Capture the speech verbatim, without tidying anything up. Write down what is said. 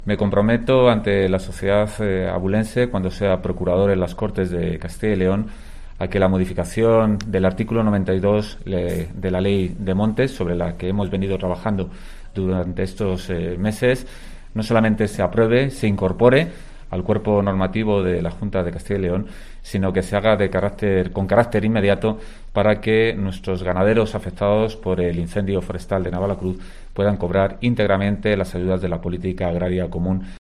Me comprometo ante la sociedad eh, abulense, cuando sea procurador en las Cortes de Castilla y León, a que la modificación del artículo noventa y dos le, de la Ley de Montes, sobre la que hemos venido trabajando durante estos eh, meses, no solamente se apruebe, se incorpore al cuerpo normativo de la Junta de Castilla y León, sino que se haga de carácter, con carácter inmediato, para que nuestros ganaderos afectados por el incendio forestal de Navalacruz puedan cobrar íntegramente las ayudas de la política agraria común.